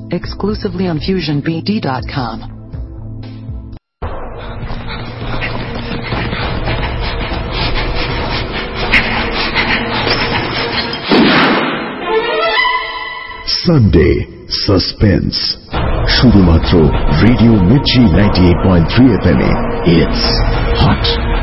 exclusively on FusionBD.com. Sunday suspense শুধুমাত্র radio Mirchi 98.3 FM এ it's hot.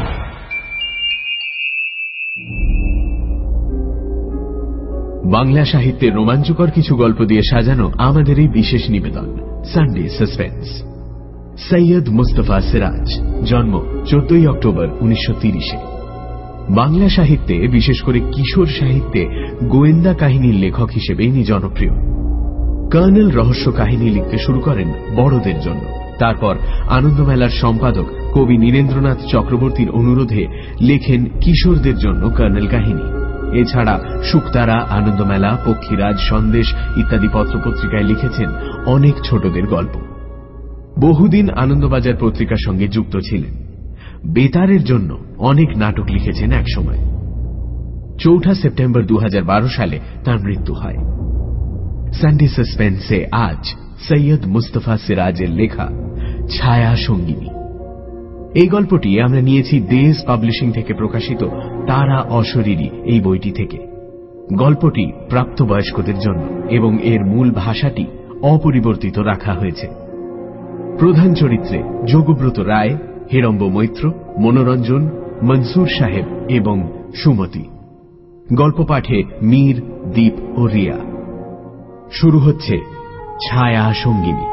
Bangla সাহিত্যের রোমাঞ্চকর কিছু গল্প দিয়ে সাজানো আমাদের এই বিশেষ নিবেদন সানডে সাসপেন্স। সৈয়দ মুস্তফা সিরাজ, জন্ম 14 অক্টোবর 1930। বাংলা সাহিত্যে, বিশেষ করে কিশোর সাহিত্যে গোয়েন্দা কাহিনীর লেখক হিসেবে ইনি জনপ্রিয়। কর্নেল রহস্য কাহিনী লিখতে শুরু করেন বড়দের জন্য। তারপর আনন্দমেলার সম্পাদক কবি নীরেন্দ্রনাথ চক্রবর্তীর অনুরোধে লেখেন কিশোরদের জন্য কর্নেল কাহিনী। এছাড়া শুকতারা, আনন্দমেলা, পক্ষীরাজ, সন্দেশ ইত্যাদি পত্রপত্রিকায় লিখেছেন অনেক ছোটদের গল্প। বহুদিন আনন্দবাজার পত্রিকার সঙ্গে যুক্ত ছিলেন। বেতারের জন্য অনেক নাটক লিখেছেন একসময়। 4 সেপ্টেম্বর 2012 সালে তাঁর মৃত্যু হয়। সানডে সাসপেন্সে আজ সৈয়দ মুস্তফা সিরাজের লেখা ছায়া সঙ্গিনী। এই গল্পটি আমরা নিয়েছি দেশ পাবলিশিং থেকে প্রকাশিত তারা অশরীরী এই বইটি থেকে। গল্পটি প্রাপ্তবয়স্কদের জন্য এবং এর মূল ভাষাটি অপরিবর্তিত রাখা হয়েছে। প্রধান চরিত্রে যোগব্রত রায়, হিড়ম্ব মৈত্র, মনোরঞ্জন, মনসুর সাহেব এবং সুমতি। গল্প পাঠে মীর, দীপ ও রিয়া। শুরু হচ্ছে ছায়া সঙ্গিনী।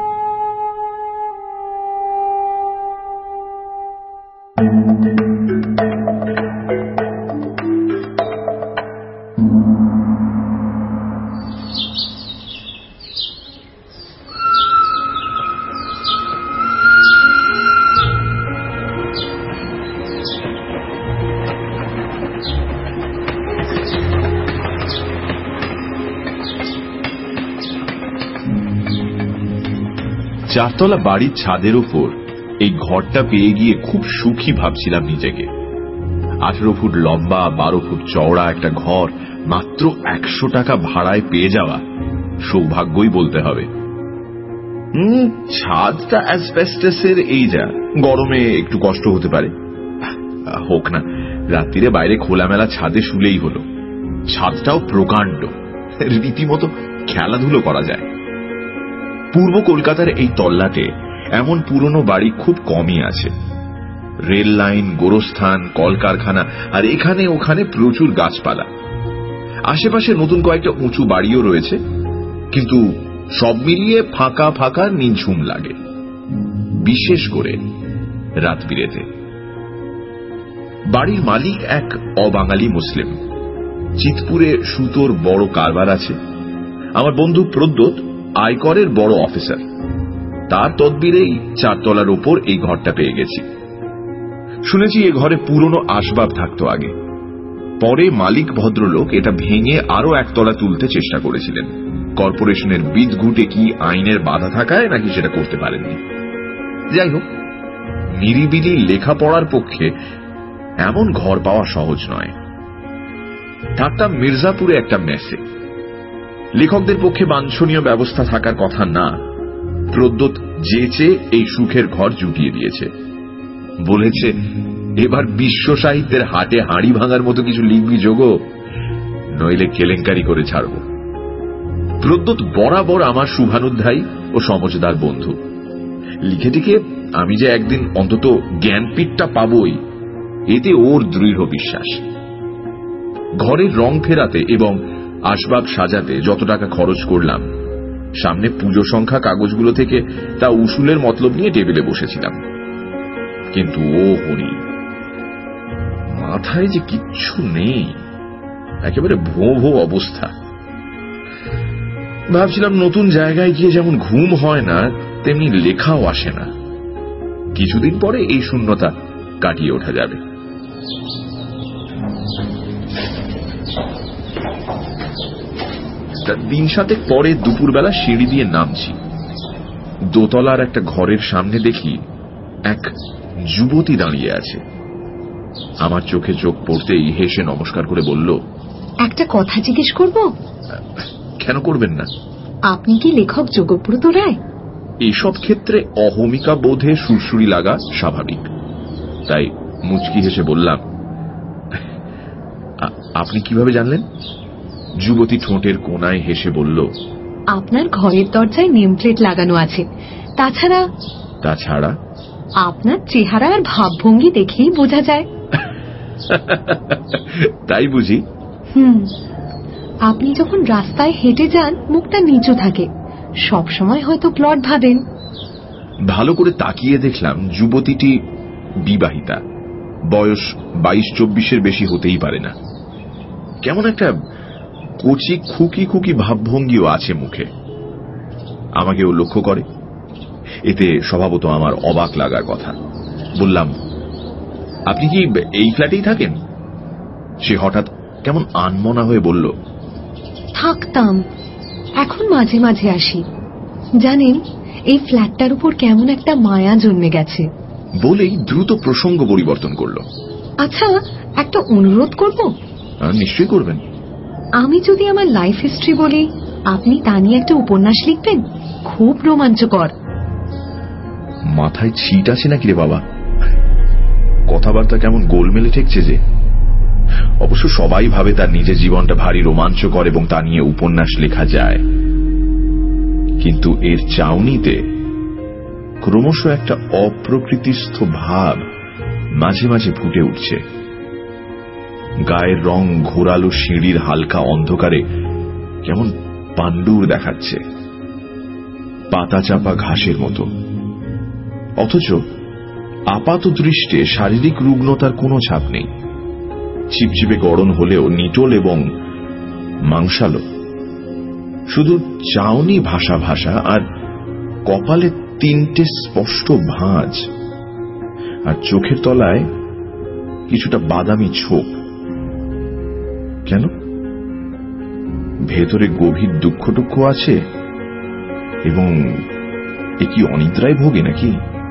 চারতলা বাড়ির ছাদের উপর এই ঘরটা পেয়ে গিয়ে খুব সুখী ভাবছিলাম নিজেকে। 18 ফুট লম্বা, 12 ফুট চওড়া একটা ঘর মাত্র 100 টাকা ভাড়ায় পেয়ে যাওয়া সৌভাগ্যই বলতে হবে। ছাদটা অ্যাসবেস্টসের, এই যা গরমে একটু কষ্ট হতে পারে, হোক না, রাত্রিরে বাইরে খোলামেলা ছাদে শুলেই হলো। ছাদটাও প্রকাণ্ড, রীতিমতো খেলাধুলো করা যায়। পূর্ব কলকাতার এই তল্লাটে এমন পুরনো বাড়ি খুব কমই আছে। রেল লাইন, গোরস্থান, কলকারখানা আর এখানে ওখানে প্রচুর গাছপালা। আশেপাশে নতুন কয়েকটা উঁচু বাড়িও রয়েছে, কিন্তু সব মিলিয়ে ফাঁকা ফাঁকা নিঝুম লাগে, বিশেষ করে রাত বিরেতে। বাড়ির মালিক এক অবাঙালি মুসলিম। চিতপুরে সুতোর বড় কারবার আছে। আমার বন্ধু প্রদ্যোৎ আয়করের বড় অফিসার। তার তদবিরেই চারতলার ওপর এই ঘরটা পেয়ে গেছি। শুনেছি এ ঘরে পুরনো আসবাব থাকতো আগে। পরে মালিক ভদ্রলোক এটা ভেঙে আরো একতলা তুলতে চেষ্টা করেছিলেন। কর্পোরেশনের বিদঘুটে কি আইনের বাধা থাকায় নাকি সেটা করতে পারেননি। যাই হোক, নিরিবিলি লেখাপড়ার পক্ষে এমন ঘর পাওয়া সহজ নয়। থাকতাম মির্জাপুরে একটা মেসে। লেখকদের পক্ষে বাঞ্ছনীয় ব্যবস্থা থাকার কথা না। প্রদ্যোৎ যেচে এই সুখের ঘর জুটিয়ে দিয়েছে। বলেছে, এবার বিশ্ব সাহিত্যের হাটে হাঁড়ি ভাঙার মতো কিছু লিখবি যোগো, নইলে কেলেঙ্কারি করে ছাড়ব। প্রদ্যোৎ বরাবর আমার শুভানুধ্যায়ী ও সমঝদার বন্ধু। লিখে টিকে আমি যে একদিন অন্তত জ্ঞানপীঠটা পাবই, এতে ওর দৃঢ় বিশ্বাস। ঘরের রং ফেরাতে এবং আসবাব সাজাতে যত টাকা খরচ করলাম, সামনে পুজো সংখ্যা কাগজগুলো থেকে তা উসুলের মতলব নিয়ে টেবিলে বসেছিলাম। কিন্তু ও হরি, মাথায় যে কিচ্ছু নেই, একেবারে ভো ভো অবস্থা। ভাবছিলাম নতুন জায়গায় গিয়ে যেমন ঘুম হয় না, তেমনি লেখাও আসে না। কিছুদিন পরে এই শূন্যতা কাটিয়ে ওঠা যাবে। দিন সাতেক পরে দুপুরবেলা সিঁড়ি দিয়ে নামছি। দোতলার একটা ঘরের সামনে দেখি এক যুবতী দাঁড়িয়ে আছে। আমার চোখে চোখ পড়তেই হেসে নমস্কার করে বলল, একটা কথা জিজ্ঞেস করব? কেন করবেন না। আপনি কি লেখক যোগব্রত রায়? এসব ক্ষেত্রে অহমিকা বোধে সুরসুরি লাগা স্বাভাবিক, তাই মুচকি হেসে বললাম, আপনি কিভাবে জানলেন? যুবতী ঠোঁটের কোনায় হেসে বলল, আপনার ঘরের দরজায় নেম প্লেট লাগানো আছে। তাছাড়া আপনার চেহারা আর ভাবভঙ্গি দেখেই বোঝা যায়। তাই বুঝি? আপনি যখন রাস্তায় হেঁটে যান মুখটা নিচু থাকে, সব সময় হয়তো প্লট ভাবেন। ভালো করে তাকিয়ে দেখলাম যুবতীটি বিবাহিতা, বয়স 22-24 বেশি হতেই পারে না। কেমন একটা কচি খুকি খুকি ভাবভঙ্গিও আছে মুখে। আমাকেও লক্ষ্য করে, এতে স্বভাবত আমার অবাক লাগার কথা। বললাম, আপনি কি এই ফ্ল্যাটেই থাকেন? সে হঠাৎ কেমন আনমনা হয়ে বলল, থাকতাম, এখন মাঝে মাঝে আসি। জানেন, এই ফ্ল্যাটটার উপর কেমন একটা মায়া জন্মে গেছে। বলেই দ্রুত প্রসঙ্গ পরিবর্তন করল। আচ্ছা, একটা অনুরোধ করব? নিশ্চয়ই করবেন। আমি যদি আমার লাইফ হিস্ট্রি বলি, আপনি তা নিয়ে একটা উপন্যাস লিখবেন, খুব রোমাঞ্চকর। মাথায় ছিট আছে নাকি রে বাবা? কথাবার্তা কেমন গোলমেলে ঠেকছে যে। অবশ্য সবাই ভাবে তার নিজের জীবনটা ভারী রোমাঞ্চকর এবং তা নিয়ে উপন্যাস লেখা যায়, কিন্তু এর চাউনিতে ক্রমশ একটা অপ্রকৃতিস্থ ভাব মাঝে মাঝে ফুটে উঠছে। গায়ের রং ঘোরালো সিঁড়ির হালকা অন্ধকারে কেমন পাণ্ডুর দেখাচ্ছে, পাতা চাপা ঘাসের মতো। অথচ আপাত দৃষ্টে শারীরিক রুগ্নতার কোনো ছাপ নেই। চিপচিপে গড়ন হলেও নিটোল এবং মাংসালো। শুধু চাউনি ভাষা ভাষা, আর কপালে 3টে স্পষ্ট ভাঁজ, আর চোখের তলায় কিছুটা বাদামি ছোপ। কেন? ভেতরে গভীর দুঃখ টুক্ষ আছে, এবং এ কি অনিদ্রায় ভোগে নাকি?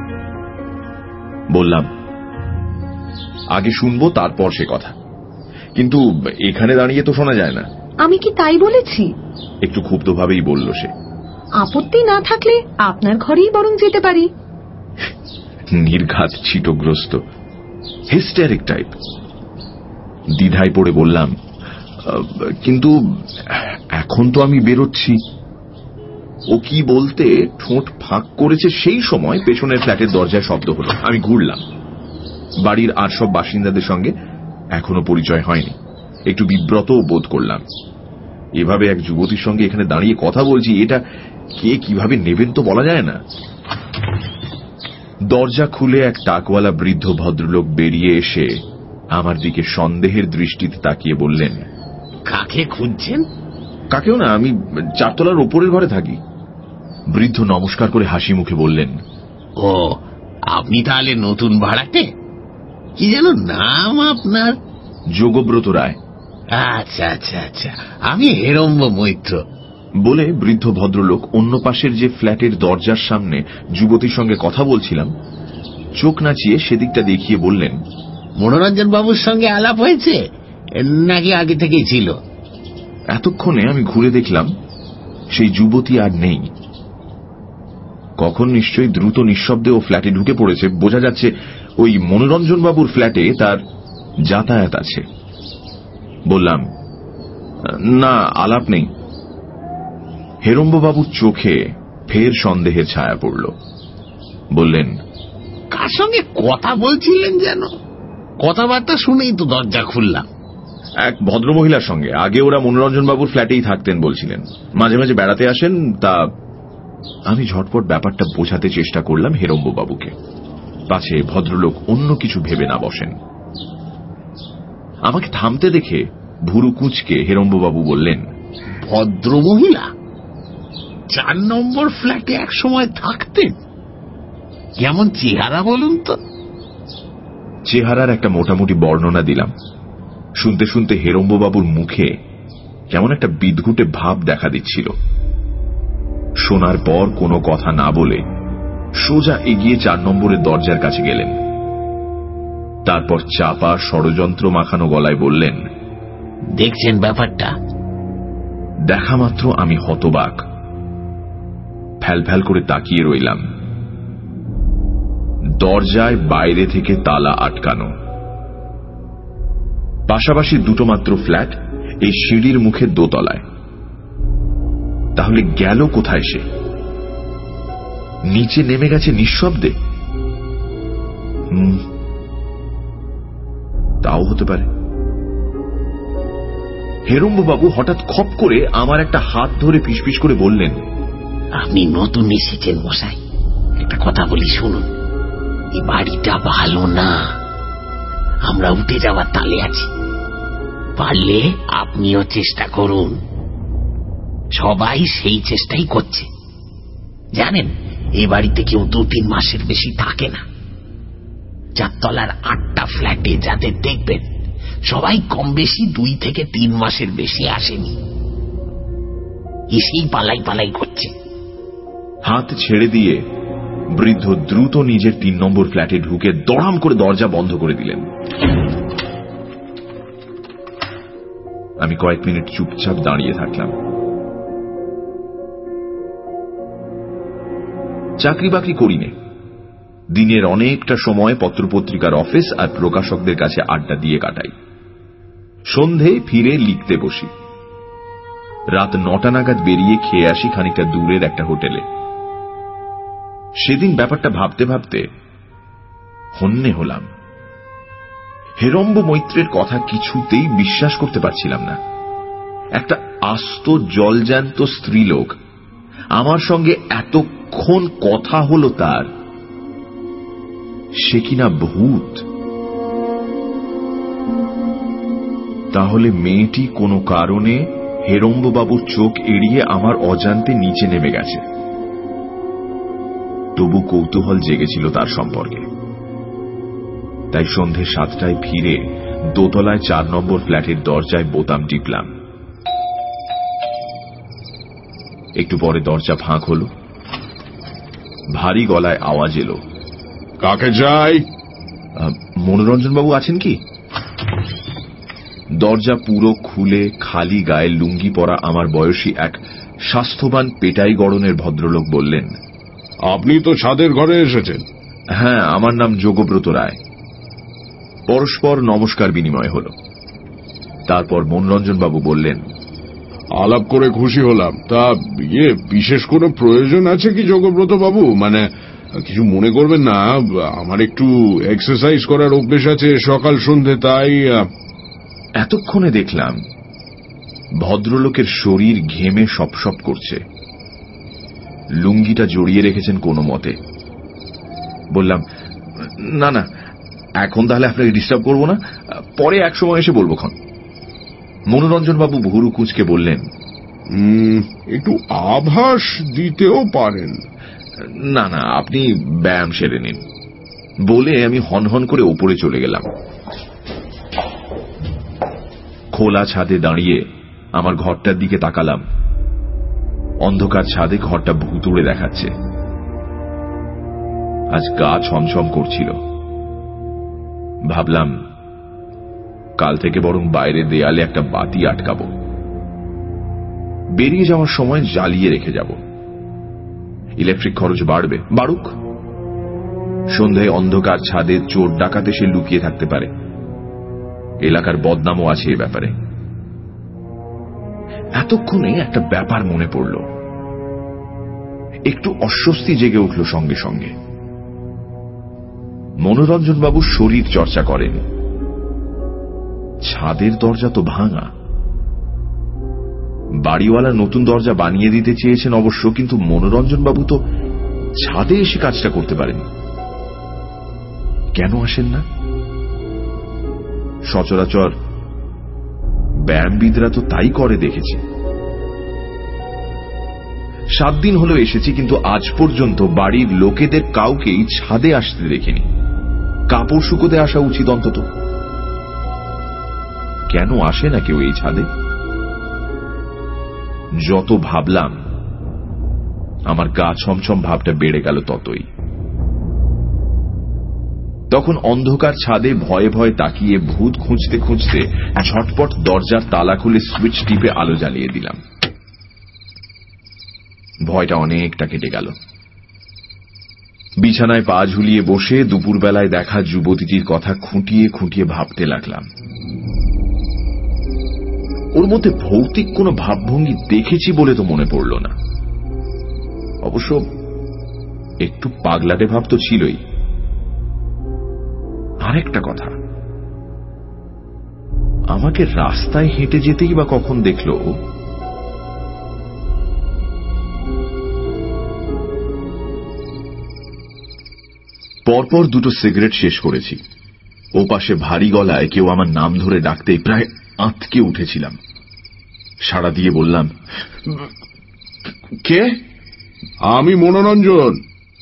বললাম, আগে শুনবো তারপর সে কথা, কিন্তু এখানে দাঁড়িয়ে তো শোনা যায় না। আমি কি তাই বলেছি? একটু ক্ষুব্ধভাবেই বলল সে। আপত্তি না থাকলে আপনার ঘরেই বরং যেতে পারি। নির্ঘাত ছিটগ্রস্ত, হিস্টেরিক টাইপ। দ্বিধায় পড়ে বললাম, কিন্তু এখন তো আমি বেরোচ্ছি। ও কি বলতে ঠোঁট ফাঁক করেছে সেই সময় পেছনের ফ্ল্যাটের দরজায় শব্দ হলো। আমি ঘুরলাম। বাড়ির আর সব বাসিন্দাদের সঙ্গে এখনো পরিচয় হয়নি। একটু বিব্রত বোধ করলাম। এভাবে এক যুবতীর সঙ্গে এখানে দাঁড়িয়ে কথা বলছি, এটা কে কিভাবে নেবেন তো বলা যায় না। দরজা খুলে এক টাকওয়ালা বৃদ্ধ ভদ্রলোক বেরিয়ে এসে আমার দিকে সন্দেহের দৃষ্টিতে তাকিয়ে বললেন, কাকে খুঁজছেন? কাকেও না, আমি 4 তলার উপরের ঘরে থাকি। বৃদ্ধ নমস্কার করে হাসি মুখে বললেন, ও, আপনি তাহলে নতুন ভাড়াটে? কি যেন নাম আপনার? যোগব্রত রায়। আচ্ছা আচ্ছা আচ্ছা, আমি হেরম্ব মৈত্র। বলে বৃদ্ধ ভদ্রলোক অন্য পাশের যে ফ্ল্যাটের দরজার সামনে যুবতীর সঙ্গে কথা বলছিলাম চোখ নাচিয়ে সেদিকটা দেখিয়ে বললেন, মনোরঞ্জন বাবুর সঙ্গে আলাপ হয়েছে নাকি আগে থেকেই ছিল? এতক্ষণে আমি ঘুরে দেখলাম সেই যুবতী আর নেই। কখন নিশ্চয়ই দ্রুত নিঃশব্দে ও ফ্ল্যাটে ঢুকে পড়েছে। বোঝা যাচ্ছে ওই মনোরঞ্জন বাবুর ফ্ল্যাটে তার যাতায়াত আছে। বললাম, না, আলাপ নেই। হেরম্ববাবুর চোখে ফের সন্দেহের ছায়া পড়ল। বললেন, কার সঙ্গে কথা বলছিলেন যেন? কথাবার্তা শুনেই তো দরজা খুললাম। এক ভদ্রমহিলার সঙ্গে। আগে ওরা মনোরঞ্জন বাবুর ফ্ল্যাটেই থাকতেন বলছিলেন, মাঝে মাঝে বেড়াতে আসেন। তা আমি ঝটপট ব্যাপারটা বোঝাতে চেষ্টা করলাম হেরম্ববাবুকে, পাছে ভদ্রলোক অন্য কিছু ভেবে না বসেন। আমাকে থামতে দেখে ভুরু কুঁচকে হেরম্ববাবু বললেন, ভদ্রমহিলা 4 নম্বর ফ্ল্যাটে এক সময় থাকতেন? কেমন চেহারা বলুন তো? চেহারার একটা মোটামুটি বর্ণনা দিলাম। শুনতে শুনতে হেরম্ববাবুর মুখে কেমন একটা বিদঘুটে ভাব দেখা দিচ্ছিল। শোনার পর কোনো কথা না বলে সোজা এগিয়ে 4 নম্বরের দরজার কাছে গেলেন। তারপর চাপা ষড়যন্ত্র মাখানো গলায় বললেন, দেখছেন ব্যাপারটা? দেখা মাত্র আমি হতবাক। ফ্যাল করে তাকিয়ে রইলাম। দরজায় বাইরে থেকে তালা আটকানো, পাশাপাশি দুটো মাত্র ফ্ল্যাট এই সিঁড়ির মুখে দোতলায়। তাহলে গেল কোথায় সে? নিচে নেমে গেছে নিঃশব্দে? তাও হতে পারে। হেরম্ববাবু হঠাৎ খপ করে আমার একটা হাত ধরে ফিসফিস করে বললেন, আপনি নতুন এসেছেন মশাই, একটা কথা বলি শুনুন। এই বাড়িটা ভালো না, আমরা উঠে যাওয়ার তালে আছি। পারলে আপনিও চেষ্টা করুন। সবাই সেই চেষ্টাই করছে। জানেন, এই বাড়িতে কেউ 2-3 মাসের বেশি থাকে না। 4 তলার 8টা ফ্ল্যাটে যাদের দেখবেন, সবাই কম বেশি 2 থেকে 3 মাসের বেশি আসেনি, এসেই পালাই পালাই করছে। হাত ছেড়ে দিয়ে বৃদ্ধ দ্রুত নিজের 3 নম্বর ফ্ল্যাটে ঢুকে দড়াম করে দরজা বন্ধ করে দিলেন। আমি কয়েক মিনিট চুপচাপ দাঁড়িয়ে থাকলাম। চাকরি বাকরি করি নে, দিনের অনেকটা সময় পত্রপত্রিকার অফিস আর প্রকাশকদের কাছে আড্ডা দিয়ে কাটাই। সন্ধে ফিরে লিখতে বসি। রাত 9টা নাগাদ বেরিয়ে খেয়ে আসি খানিকটা দূরের একটা হোটেলে। সেদিন ব্যাপারটা ভাবতে ভাবতে হন্যে হলাম। হেরম্ব মৈত্রের কথা কিছুতেই বিশ্বাস করতে পারছিলাম না। একটা আস্ত জলজ্যান্ত স্ত্রীলোক আমার সঙ্গে এতক্ষণ কথা হলো, তার সে কিনা ভূত। তাহলে মেয়েটি কোনো কারণে হেরম্ববাবুর চোখ এড়িয়ে আমার অজান্তে নিচে নেমে গেছে। তবু কৌতূহল জেগেছিল তার সম্পর্কে। তাই সন্ধে 7টায় ফিরে দোতলায় 4 নম্বর ফ্ল্যাটের দরজায় বোতাম টিপলাম। একটু পরে দরজা ফাঁক হল। ভারী গলায় আওয়াজ এলো, কাকে চাই? মনোরঞ্জন বাবু আছেন কি? দরজা পুরো খুলে খালি গায়ে লুঙ্গি পরা আমার বয়সী এক স্বাস্থ্যবান পেটাই গড়নের ভদ্রলোক বললেন, আপনি তো ছাদের ঘরে এসেছেন। হ্যাঁ, আমার নাম যোগব্রত রায়। পরস্পর নমস্কার বিনিময় হল। তারপর মনোরঞ্জন বাবু বললেন, আলাপ করে খুশি হলাম। তা বিশেষ কোনো প্রয়োজন আছে কি যোগব্রত বাবু? মানে কিছু মনে করবেন না, আমার একটু এক্সারসাইজ করার অভ্যেস আছে সকাল সন্ধে, তাই। এতক্ষণে দেখলাম ভদ্রলোকের শরীর ঘেমে সপসপ করছে। লুঙ্গিটা জড়িয়ে রেখেছেন কোনো মতে। বললাম, না না, এখন তাহলে আপনাকে ডিস্টার্ব করব না, পরে এক সময় এসে বলবো খন। মনোরঞ্জন বাবু ভুরু কুঁচকে বললেন, একটু আভাস দিতেও পারেন। না না, আপনি ব্যায়াম সেরে নিন, বলে আমি হনহন করে ওপরে চলে গেলাম। খোলা ছাদে দাঁড়িয়ে আমার ঘরটার দিকে তাকালাম। অন্ধকার ছাদে ঘরটা ভুতুড়ে দেখাচ্ছে। আজ গা ছমছম করছিল। ভাবলাম, কাল থেকে বরং বাইরের দেয়ালে একটা বাতি আটকাবো, বেরিয়ে যাওয়ার সময় জ্বালিয়ে রেখে যাব। ইলেকট্রিক খরচ বাড়বে, বাড়ুক। সন্ধ্যায় অন্ধকার ছাদে চোর ডাকাতে সে লুকিয়ে থাকতে পারে। এলাকার বদনামও আছে এ ব্যাপারে। এতক্ষণে একটা ব্যাপার মনে পড়ল। একটু অস্বস্তি জেগে উঠল সঙ্গে সঙ্গে। মনোরঞ্জন বাবু শরীর চর্চা করেন, ছাদের দরজা তো ভাঙা। বাড়িওয়ালা নতুন দরজা বানিয়ে দিতে চেয়েছেন অবশ্য, কিন্তু মনোরঞ্জন বাবু তো ছাদে এসে কাজটা করতে পারেন। কেন আসেন না? সচরাচর ব্যায়ামবিদরা তো তাই করে দেখেছি। 7 দিন হলো এসেছি, কিন্তু আজ পর্যন্ত বাড়ির লোকেদের কাউকেই ছাদে আসতে দেখিনি। কাপড় শুকোতে আসা উচিত অন্তত। কেন আসে না কেউ এই ছাদে? যত ভাবলাম আমার গা ছমছম ভাবটা বেড়ে গেল ততই। তখন অন্ধকার ছাদে ভয়ে ভয়ে তাকিয়ে ভূত খুঁজতে খুঁজতে ঝটপট দরজার তালা খুলে সুইচ টিপে আলো জ্বালিয়ে দিলাম। ভয়টা অনেকটা কেটে গেল। বিছানায় পা ঝুলিয়ে বসে দুপুরবেলায় দেখা যুবতীটির কথা খুঁটিয়ে খুঁটিয়ে ভাবতে লাগলাম। ওর মধ্যে ভৌতিক কোনো ভাবভঙ্গি দেখেছি বলে তো মনে পড়ল না। অবশ্য একটু পাগলাটে ভাব তো ছিলই। আরেকটা কথা, আমাকে রাস্তায় হেঁটে যেতেই বা কখন দেখল? পরপর দুটো সিগারেট শেষ করেছি। ও পাশে ভারী গলায় কেউ আমার নাম ধরে ডাকতেই প্রায় আঁতকে উঠেছিলাম। সাড়া দিয়ে বললাম, কে? আমি মনোরঞ্জন।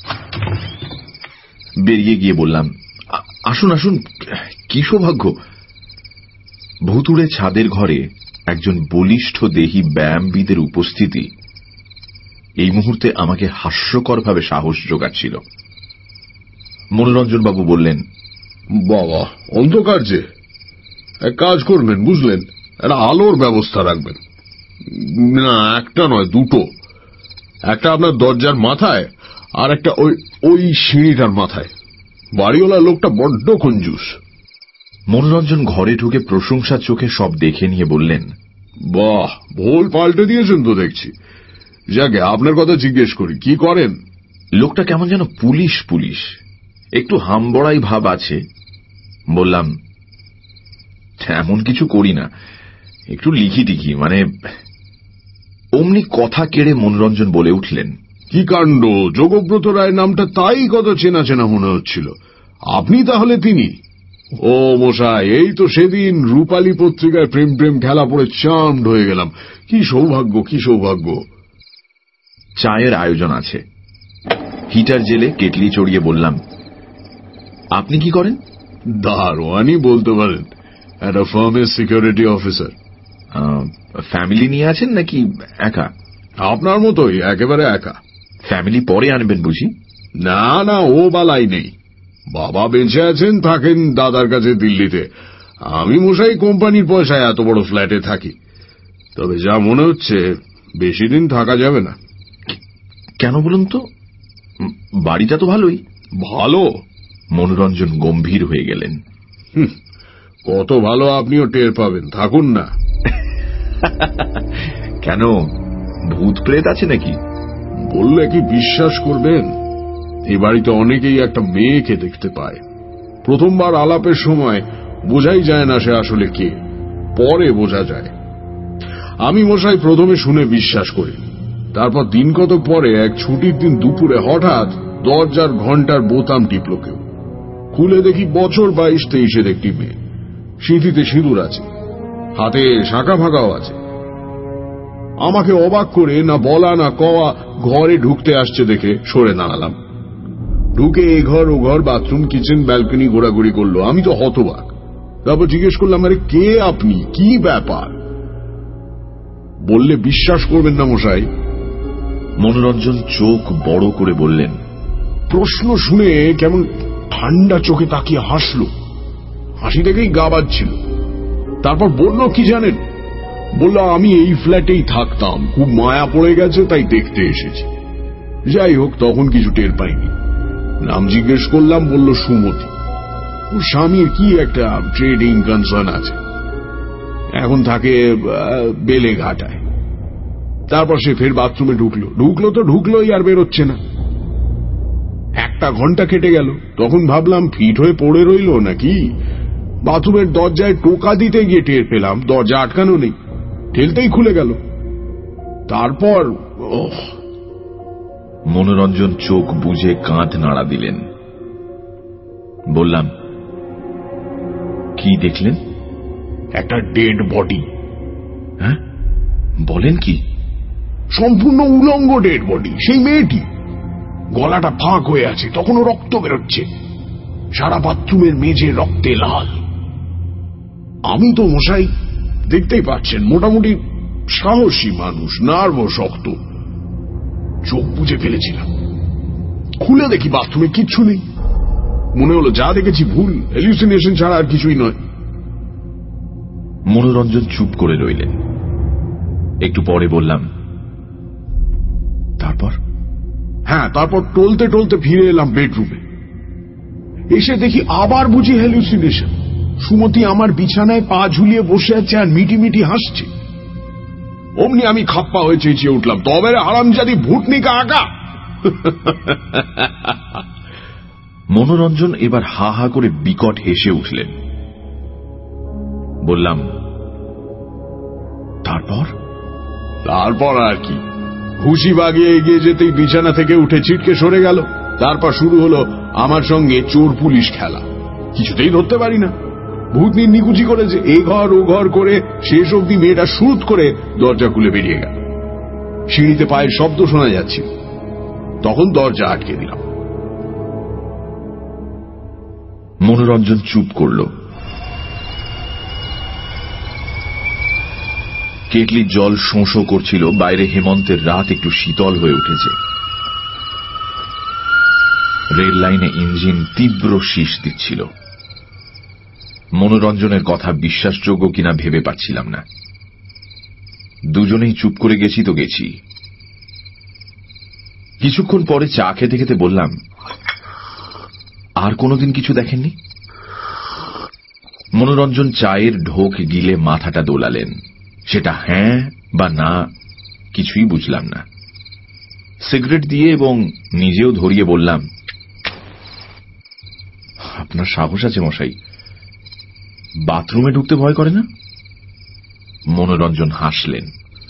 বেরিয়ে গিয়ে বললাম, আসুন আসুন, কি সৌভাগ্য। ভুতুড়ে ছাদের ঘরে একজন বলিষ্ঠ দেহী ব্যায়ামবিদের উপস্থিতি এই মুহূর্তে আমাকে হাস্যকরভাবে সাহস যোগাচ্ছিল। মনোরঞ্জন বাবু বললেন, বাবা, অন্ধকার যে, এক কাজ করবেন বুঝলেন, একটা আলোর ব্যবস্থা রাখবেন। না, একটা নয়, দুটো। একটা আপনার দরজার মাথায়, আর একটা ওই সিঁড়িটার মাথায়। বাড়িওয়ালা লোকটা বড্ড কঞ্জুস। মনোরঞ্জন ঘরে ঢুকে প্রশংসার চোখে সব দেখে নিয়ে বললেন, বাহ, ভোল পাল্টে দিয়েছেন তো দেখছি। যাকে আপনার কথা জিজ্ঞেস করি, কি করেন? লোকটা কেমন যেন পুলিশ পুলিশ, একটু হামবড়াই ভাব আছে। বললাম, এমন কিছু করি না, একটু লিখি টিখি, মানে। অমনি কথা কেড়ে মনোরঞ্জন বলে উঠলেন, কি কাণ্ড! যোগব্রত রায় নামটা তাই কত চেনা চেনা মনে হচ্ছিল। আপনি তাহলে তিনি? ও মশাই, এই তো সেদিন রূপালী পত্রিকায় প্রেম প্রেম খেলা পড়ে চার্মড হয়ে গেলাম। কি সৌভাগ্য, কি সৌভাগ্য! চায়ের আয়োজন আছে। হিটার জেলে কেটলি চড়িয়ে বললাম, আপনি কি করেন? দারোয়ানি বলতে পারেন, একটা ফার্মের সিকিউরিটি অফিসার। ফ্যামিলি নিয়ে আছেন নাকি একা? আপনার মতোই, একেবারে একা। ফ্যামিলি পরে আনবেন বুঝি? না না, ও বালাই নেই। বাবা বেঁচে আছেন, থাকেন দাদার কাছে দিল্লিতে। আমি মশাই কোম্পানির পয়সায় এত বড় ফ্ল্যাটে থাকি। তবে যা মনে হচ্ছে বেশি দিন থাকা যাবে না। কেন বলুন তো? বাড়িটা তো ভালোই। ভালো? মনোরঞ্জন গম্ভীর হয়ে গেলেন। কত ভালো আপনিও টের পাবেন, থাকুন না। কেন, ভূত প্রেত আছে নাকি? বললে কি বিশ্বাস করবেন? এই বাড়িতে অনেকেই একটা মেয়েকে দেখতে পায়। প্রথমবার আলাপের সময় বোঝাই যায় না সে আসলে কে, পরে বোঝা যায়। আমি মশাই প্রথমে শুনে বিশ্বাস করি। তারপর দিন কত পরে এক ছুটির দিন দুপুরে হঠাৎ দরজার ঘন্টার বোতাম টিপল কেউ। খুলে দেখি বছর 22-23-এর একটি মেয়ে। সিঁথিতে সিঁদুর আছে, হাতে শাঁখা ফাঁকাও আছে। আমাকে অবাক করে না বলা না কওয়া ঘরে ঢুকতে আসছে দেখে সরে দাঁড়ালাম। ঢুকে এ ঘর ও ঘর, বাথরুম, কিচেন, ব্যালকনি ঘোরাঘুরি করলো। আমি তো হতবাক। তারপর জিজ্ঞেস করলাম, আরে কে আপনি, কি ব্যাপার? বললে বিশ্বাস করবেন না মশাই। মনোরঞ্জন চোখ বড় করে বললেন। প্রশ্ন শুনে কেমন ঠান্ডা চোখে তাকিয়ে হাসলো। হাসি দেখেই গা বাজছিল। তারপর বলল কি জানেন? বলল, আমি এই ফ্ল্যাটেই থাকতাম, খুব মায়া পড়ে গেছে তাই দেখতে এসেছি। যাই হোক, তখন কিছু টের পাইনি। নাম জিজ্ঞেস করলাম, বলল সুমতি। ওর স্বামীর কি একটা ট্রেডিং কনসার্ন আছে, এখন থাকে বেলেঘাটায়। তারপর সে ফের বাথরুমে ঢুকলো তো ঢুকলোই, আর বেরোচ্ছে না। 1 ঘন্টা কেটে গেল। তখন ভাবলাম ফিট হয়ে পড়ে রইল নাকি। বাথরুমের দরজায় টোকা দিতে গিয়ে টের পেলাম দরজা আটকানো নেই, ঠেলতেই খুলে গেল। তারপর মনোরঞ্জন চোখ বুজে কাঁধ নাড়া দিলেন। বললাম, কি দেখলেন? একটা ডেড বডি। হ্যাঁ, বলেন কি? সম্পূর্ণ উলঙ্গ ডেড বডি, সেই মেয়েটি। গলাটা ফাঁক হয়ে আছে, তখনও রক্ত বেরোচ্ছে। সারা বাথরুমের মেঝে রক্তে লাল। আমি তো মশাই দেখতেই পাচ্ছেন মোটামুটি সাহসী মানুষ, নার্ভও শক্ত। চোখ বুজে ফেলেছিলাম। খুলে দেখি বাথরুমে কিচ্ছু নেই। মনে হলো যা দেখেছি ভুল, হ্যালুসিনেশন ছাড়া আর কিছুই নয়। মনোরঞ্জন চুপ করে রইলেন। একটু পরে বললাম, তারপর হ্যাঁ, তারপর টলতে টলতে ফিরে এলাম বেডরুমে। এসে দেখি আবার বুঝি হ্যালুসিনেশন। সুমতি আমার বিছানায় পা ঝুলিয়ে বসে আছে আর মিটিমিটি হাসছে। অমনি আমি খাপ্পা হয়ে চেঁচিয়ে উঠলাম, তবে রে হারামজাদি ভুটনিকা আঁকা। মনোরঞ্জন এবার হা হা করে বিকট হেসে উঠলেন। বললাম, তারপর আর কি, খুশি বাগিয়ে এগিয়ে যেতেই বিছানা থেকে উঠে ছিটকে সরে গেল। তারপর শুরু হলো আমার সঙ্গে চোর পুলিশ খেলা। কিছুতেই ধরতে পারি না। ভূতনি নিকুচি করেছে, এ ঘর ও ঘর করে শেষ অবধি মেয়েটা শুরুত করে দরজা খুলে বেরিয়ে গেল। সিঁড়িতে পায়ের শব্দ শোনা যাচ্ছে, তখন দরজা আটকে দিলাম। মনোরঞ্জন চুপ করল। কেটলির জল শোঁ করছিল। বাইরে হেমন্তের রাত একটু শীতল হয়ে উঠেছে। রেল লাইনে ইঞ্জিন তীব্র শীষ দিচ্ছিল। মনোরঞ্জনের কথা বিশ্বাসযোগ্য কিনা ভেবে পাচ্ছিলাম না। দুজনেই চুপ করে গেছি তো গেছি। কিছুক্ষণ পরে চা খেতে খেতে বললাম, আর কোনোদিন কিছু দেখেননি? মনোরঞ্জন চায়ের ঢোক গিলে মাথাটা দোলালেন। সেটা হ্যাঁ বা না কিছুই বুঝলাম না। সিগারেট দিয়ে এবং নিজেও ধরিয়ে বললাম, আপনার সাহস আছে মশাই, বাথরুমে ঢুকতে ভয় করে না? মনোরঞ্জন হাসলেন।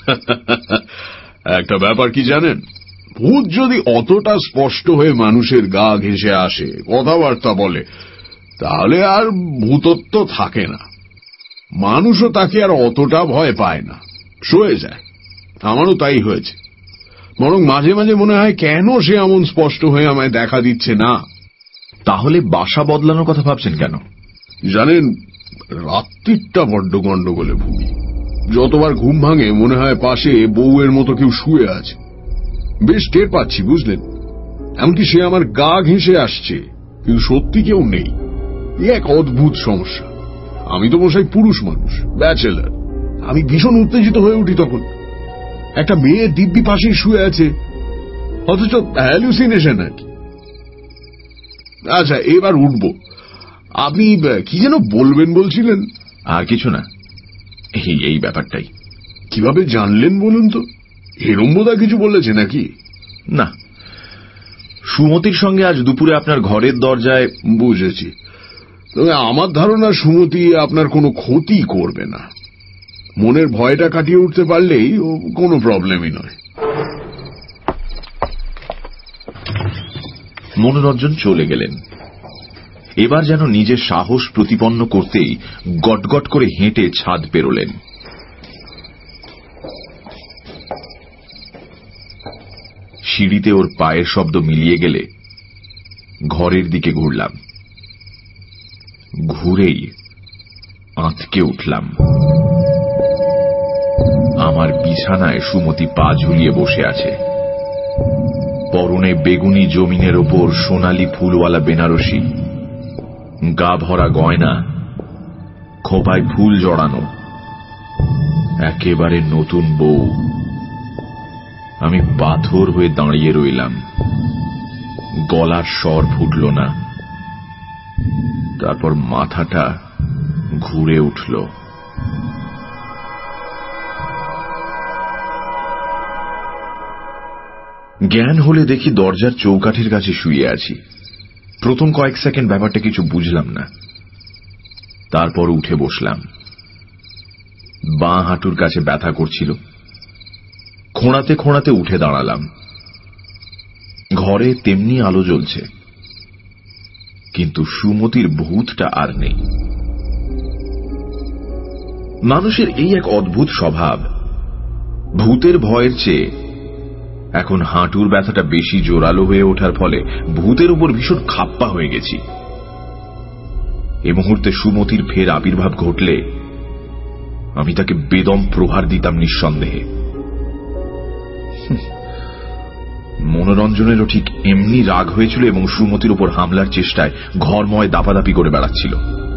একটা ব্যাপার কি জানেন, ভূত যদি অতটা স্পষ্ট হয়ে মানুষের গা ঘেঁষে আসে, কথাবার্তা বলে, তাহলে আর ভূতত্ব থাকে না। মানুষও তাকে আর অতটা ভয় পায় না, সয়ে যায়। আমারও তাই হয়েছে। বরং মাঝে মাঝে মনে হয় কেন সে এমন স্পষ্ট হয়ে আমায় দেখা দিচ্ছে না। তাহলে বাসা বদলানোর কথা ভাবছেন কেন? জানেন, রাত্রিটা বড্ড গন্ডগোলে ভূমি। যতবার ঘুম ভাঙে মনে হয় পাশে বউয়ের মতো কেউ শুয়ে আছে। বেশ টের পাচ্ছি, বুঝলেন। এমনকি সে আমার গা ঘেঁষে আসছে, কিন্তু সত্যি কেউ নেই। এক অদ্ভুত সমস্যা। আমি তো মশাই পুরুষ মানুষ, ব্যাচেলার। আমি ভীষণ উত্তেজিত হয়ে উঠি তখন। একটা মেয়ে দিব্যি পাশেই শুয়ে আছে, অথচ হ্যালুসিনেশন আর কি। আচ্ছা, এবার উঠবো। আপনি কি যেন বলবেন বলছিলেন? আর কিছু না, এই ব্যাপারটাই। কিভাবে জানলেন বলুন তো? হেরম্বদা কিছু বলেছে নাকি? না, সুমতির সঙ্গে আজ দুপুরে আপনার ঘরের দরজায়। বুঝেছি। তবে আমার ধারণা সুমতি আপনার কোনো ক্ষতি করবে না। মনের ভয়টা কাটিয়ে উঠতে পারলেই কোনো প্রবলেমই নয়। মনোরঞ্জন চলে গেলেন। এবার যেন নিজের সাহস প্রতিপন্ন করতেই গটগট করে হেঁটে ছাদ পেরোলেন। সিঁড়িতে ওর পায়ের শব্দ মিলিয়ে গেলে ঘরের দিকে ঘুরলাম। ঘুরেই আঁতকে উঠলাম। আমার বিছানায় সুমতি পা ঝুলিয়ে বসে আছে। পরনে বেগুনি জমিনের ওপর সোনালি ফুলওয়ালা বেনারসি, গা ভরা গয়না, খোপায় ফুল জড়ানো, একেবারে নতুন বউ। আমি পাথর হয়ে দাঁড়িয়ে রইলাম। গলার স্বর ফুটল না। তারপর মাথাটা ঘুরে উঠল। জ্ঞান হলে দেখি দরজার চৌকাঠের কাছে শুয়ে আছি। প্রথম কয়েক সেকেন্ড ব্যাপারটা কিছু বুঝলাম না। তারপর উঠে বসলাম। বাঁ হাঁটুর কাছে ব্যথা করছিল। খোঁড়াতে খোঁড়াতে উঠে দাঁড়ালাম। ঘরে তেমনি আলো জ্বলছে, কিন্তু সুমতির ভূতটা আর নেই। মানুষের এই এক অদ্ভুত স্বভাব, ভূতের ভয়ের চেয়ে এখন হাঁটুর ব্যথাটা বেশি জোরালো হয়ে ওঠার ফলে ভূতের উপর ভীষণ খাপ্পা হয়ে গেছি। এ মুহূর্তে সুমতির ফের আবির্ভাব ঘটলে আমি তাকে বেদম প্রহার দিতাম নিঃসন্দেহে। মনোরঞ্জনেরও ঠিক এমনি রাগ হয়েছিল এবং সুমতির উপর হামলার চেষ্টায় ঘরময় দাপাদাপি করে বেড়াচ্ছিল।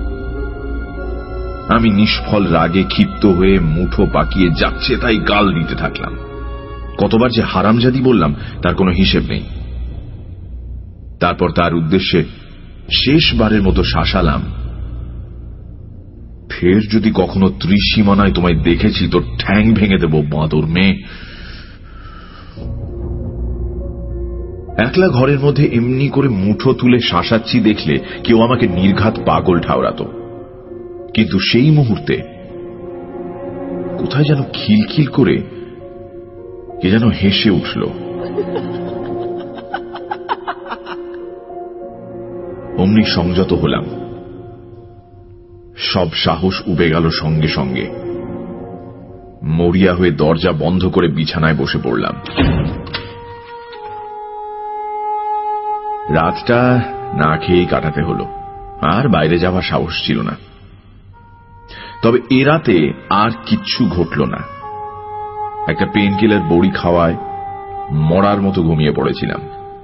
আমি নিষ্ফল রাগে ক্ষিপ্ত হয়ে মুঠো পাকিয়ে যাচ্ছে তাই গাল দিতে থাকলাম। কতবার যে হারামজাদি বললাম তার কোনো হিসেব নেই। তারপর তার উদ্দেশ্যে শেষবারের মতো শাসালাম, ফের যদি কখনো ত্রিসীমানায় তোমায় দেখেছি তোর ঠ্যাং ভেঙে দেব বাঁদর মেয়ে। একলা ঘরের মধ্যে এমনি করে মুঠো তুলে শাসাচ্ছি দেখলে কেউ আমাকে নির্ঘাত পাগল ঠাওরাত, কিন্তু সেই মুহূর্তে কোথায় যেন খিলখিল করে কে যেন হেসে উঠল। অমনি সংযত হলাম, সব সাহস উবে গেল সঙ্গে সঙ্গে। মরিয়া হয়ে দরজা বন্ধ করে বিছানায় বসে পড়লাম। রাতটা না খেয়েই কাটাতে হলো, আর বাইরে যাওয়ার সাহস ছিল না। তবে এ রাতে আর কিচ্ছু ঘটল না। একটা পেন কিলার বড়ি খাওয়ায় মরার মতো ঘুমিয়ে পড়েছিলাম।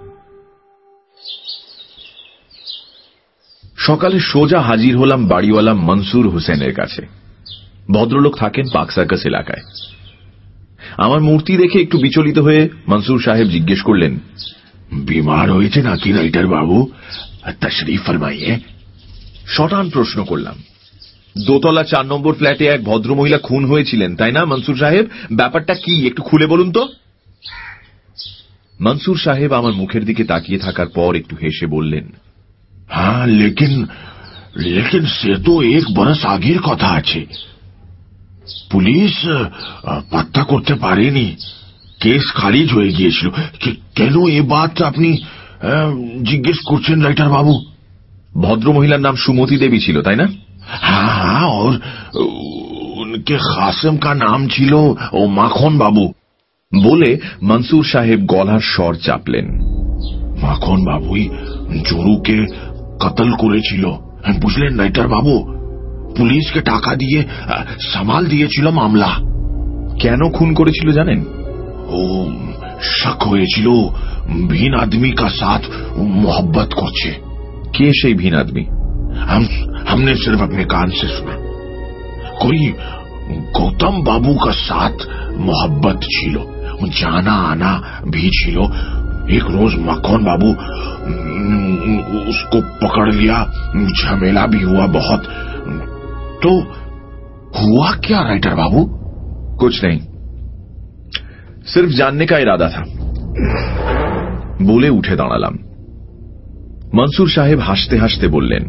সকালে সোজা হাজির হলাম বাড়িওয়ালা মনসুর হোসেনের কাছে। ভদ্রলোক থাকেন পার্ক সার্কাস এলাকায়। আমার মূর্তি দেখে একটু বিচলিত হয়ে মনসুর সাহেব জিজ্ঞেস করলেন, বিমার হয়েছে নাকি রাইটার বাবু? তশরিফ ফরমাইয়ে। শটান প্রশ্ন করলাম, দোতলা 4 নম্বর ফ্ল্যাটে এক ভদ্রমহিলা খুন হয়েছিলেন তাই না মনসুর সাহেব? ব্যাপারটা কি একটু খুলে বলুন তো। মনসুর সাহেব আমার মুখের দিকে তাকিয়ে থাকার পর একটু হেসে বললেন, হ্যাঁ, লেকিন সে তো 1 বরস আগের কথা আছে। পুলিশ পাত্তা করতে পারেনি, কেস খারিজ হয়ে গিয়েছিল। কেন এ বাত আপনি জিজ্ঞেস করছেন রাইটার বাবু? ভদ্রমহিলার নাম সুমতি দেবী ছিল তাই না? হ্যাঁ, और उनके खासम का नाम ছিল ও মাখন বাবু। বলে মনসুর সাহেব গলার স্বর চাপলেন। মাখন বাবুই জরুকে কতল করেছিল, বুঝলেন রাইটার বাবু? পুলিশকে টাকা দিয়ে সামাল দিয়েছিল মামলা। কেন খুন করেছিল জানেন? ও শক হয়েছিল ভিন আদমি কা সাথ মোহব্বত করছে। কে সেই ভিন আদমি? हमने सिर्फ अपने कान से सुना। कोई गौतम बाबू का साथ मोहब्बत छिलो, जाना आना भी छिलो। एक रोज मक्खन बाबू उसको पकड़ लिया, झमेला भी हुआ बहुत। तो हुआ क्या राइटर बाबू? कुछ नहीं, सिर्फ जानने का इरादा था। बोले उठे दाঁড়ালাম। মনসুর সাহেব হাসতে হাসতে বললেন,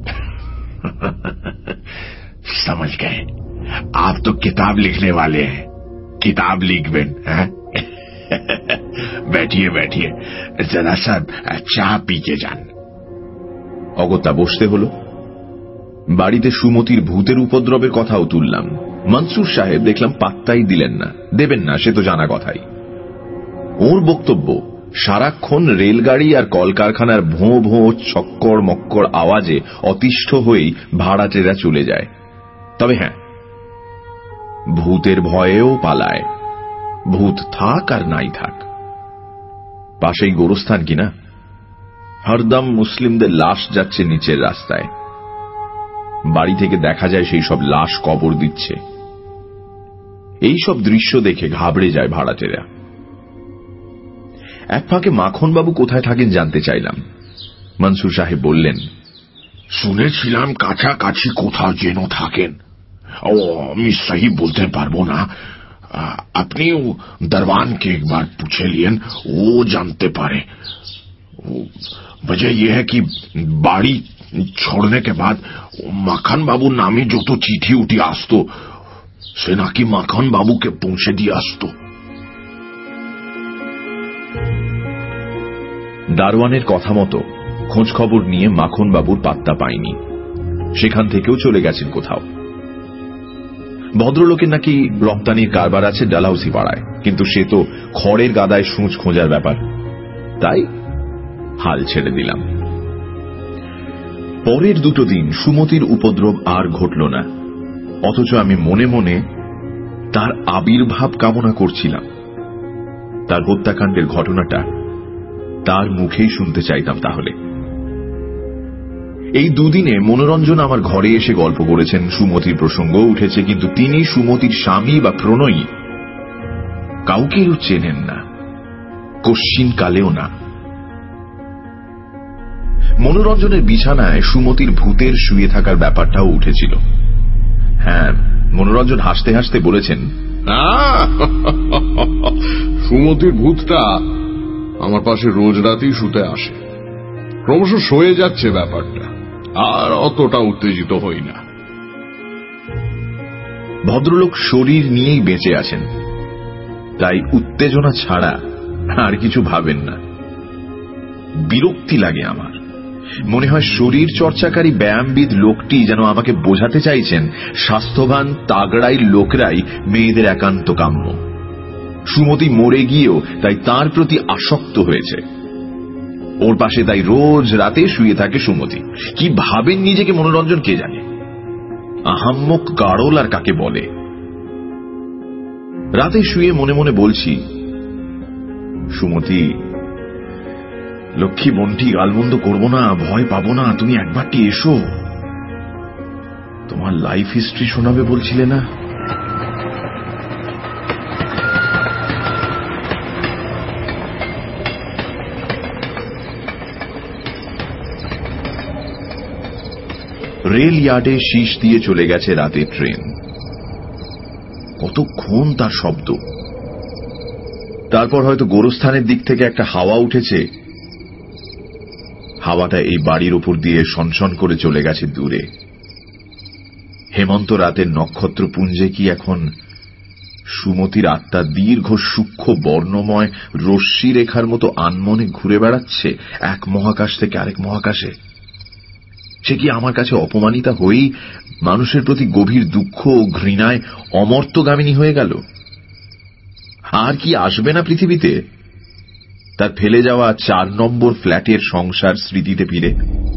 समझ गए, आप तो किताब लिखने वाले हैं, किताब लिखबेन। बैठिए बैठिए, जरा सा चा पी के जान। অগত্যা বসতে হলো। বাড়িতে সুমতির ভূতের উপদ্রবের কথাও তুললাম। মনসুর সাহেব দেখলাম পাত্তাই দিলেন না, দেবেন না সে তো জানা কথাই। ওর বক্তব্য সারাক্ষণ রেলগাড়ি আর কলকারখানার ভোঁ ভোঁ চক্কর মক্কর আওয়াজে অতিষ্ঠ হয়েই ভাড়াটেরা চলে যায়। তবে হ্যাঁ, ভূতের ভয়েও পালায়, ভূত থাক আর নাই থাক। পাশেই গোরস্থান কিনা, হরদম মুসলিমদের লাশ যাচ্ছে নিচের রাস্তায়। বাড়ি থেকে দেখা যায় সেই সব লাশ কবর দিচ্ছে। এই সব দৃশ্য দেখে ঘাবড়ে যায় ভাড়াটেরা। এক ফাঁকে মাখনবাবু কোথায় থাকেন জানতে চাইলাম। মনসুর সাহেব বললেন, শুনেছিলাম কাছাকাছি কোথাও যেন থাকেন। ও আমি সহি বলতে পারবো না, আপনি दरवान के एक बार पूछे लियन, वो जानते पारे। वजह यह है कि बाड़ी छोड़ने के बाद माखन बाबू नामे जो तो चिट्ठी उठी आसतो, से ना कि माखन बाबू के पहुंचे दिए आसतो। দারওয়ানের কথা মতো খোঁজ খবর নিয়ে মাখন বাবুর পাত্তা পাইনি। সেখান থেকেও চলে গেছেন কোথাও। ভদ্রলোকের নাকি রপ্তানির কারবার আছে ডালহাউসি পাড়ায়, কিন্তু সে তো খড়ের গাদায় সূঁচ খোঁজার ব্যাপার, তাই হাল ছেড়ে দিলাম। পরের 2 দিন সুমতির উপদ্রব আর ঘটল না, অথচ আমি মনে মনে তার আবির্ভাব কামনা করছিলাম। তার হত্যাকাণ্ডের ঘটনাটা তার মুখেই শুনতে চাইতাম। তাহলে এই 2 দিনে মনোরঞ্জন আমার ঘরে এসে গল্প করেছেন, সুমতির প্রসঙ্গ উঠেছে, কিন্তু তিনি সুমতির স্বামী বা প্রণয়ী কাউকেও চেনেন না, কশ্চিন কালেও না। মনোরঞ্জনের বিছানায় সুমতির ভূতের শুয়ে থাকার ব্যাপারটাও উঠেছিল। হ্যাঁ, মনোরঞ্জন হাসতে হাসতে বলেছেন, সুমতির ভূতটা আমার পাশে রোজ রাতেই শুতে আসে। ক্রমশ সয়ে যাচ্ছে ব্যাপারটা, আর অতটা উত্তেজিত হই না। ভদ্রলোক শরীর নিয়েই বেঁচে আছেন, তাই উত্তেজনা ছাড়া আর কিছু ভাবেন না। বিরক্তি লাগে আমার। মনে হয় শরীর চর্চাকারী ব্যায়ামবিদ লোকটি যেন আমাকে বোঝাতে চাইছেন স্বাস্থ্যবান তাগড়াই লোকরাই মেয়েদের একান্ত কাম্য। সুমতি মরে গিয়েও তাই তার প্রতি আসক্ত হয়েছে। ওর পাশে তাই রোজ রাতে শুয়ে থাকে সুমতি। কি ভাবেন নিজেকে মনোরঞ্জন কে জানে। আহাম্মক গাড়ল আর কাকে বলে। রাতে শুয়ে মনে মনে বলছি, সুমতি, লক্ষ্মী বোনটি গালমন্দ করবো না, ভয় পাবো না, তুমি একবারটি এসো। তোমার লাইফ হিস্ট্রি শোনাবে বলছিলে না? রেল ইয়ার্ডে শীষ দিয়ে চলে গেছে রাতের ট্রেন। কতক্ষণ তার শব্দ। তারপর হয়তো গোরস্থানের দিক থেকে একটা হাওয়া উঠেছে। হাওয়াটা এই বাড়ির উপর দিয়ে সনসন করে চলে গেছে দূরে। হেমন্ত রাতের নক্ষত্রপুঞ্জে কি এখন সুমতির আত্মা দীর্ঘ সূক্ষ্ম বর্ণময় রশ্মি রেখার মতো আনমনে ঘুরে বেড়াচ্ছে এক মহাকাশ থেকে আরেক মহাকাশে? সে কি আমার কাছে অপমানিতা হয়েই মানুষের প্রতি গভীর দুঃখ ও ঘৃণায় অমর্ত্যগামিনী হয়ে গেল? আর কি আসবে না পৃথিবীতে তার ফেলে যাওয়া 4 নম্বর ফ্ল্যাটের সংসার স্মৃতিতে ফিরে?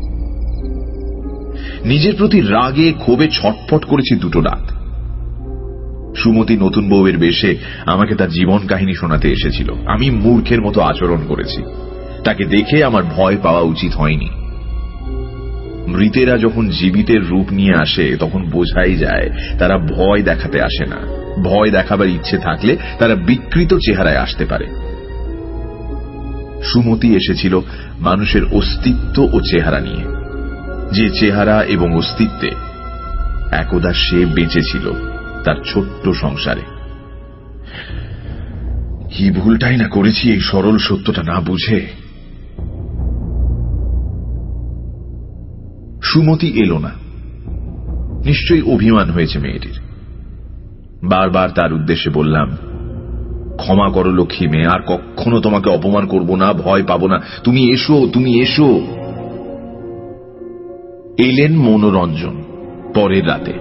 নিজের প্রতি রাগে ক্ষোভে ছটফট করেছি দুটো রাত। সুমতি নতুন বউয়ের বেশে আমাকে তার জীবন কাহিনী শোনাতে এসেছিল। আমি মূর্খের মতো আচরণ করেছি। তাকে দেখে আমার ভয় পাওয়া উচিত হয়নি। মৃতেরা যখন জীবিতের রূপ নিয়ে আসে তখন বোঝাই যায় তারা ভয় দেখাতে আসে না। ভয় দেখাবার ইচ্ছে থাকলে তারা বিকৃত চেহারায় আসতে পারে। সুমতি এসেছিল মানুষের অস্তিত্ব ও চেহারা নিয়ে, যে চেহারা এবং অস্তিত্বে একদা সে বেঁচেছিল তার ছোট্ট সংসারে। কি ভুলটাই না করেছি এই সরল সত্যটা না বুঝে। সুমতি এলো না। নিশ্চয়ই অভিমান হয়েছে মেয়েটির। বারবার তার উদ্দেশ্যে বললাম, ক্ষমা করো লক্ষ্মী মেয়ে, আর কখনো তোমাকে অপমান করব না, ভয় পাবো না, তুমি এসো, তুমি এসো। এলেন মনোরঞ্জন পরের রাতে।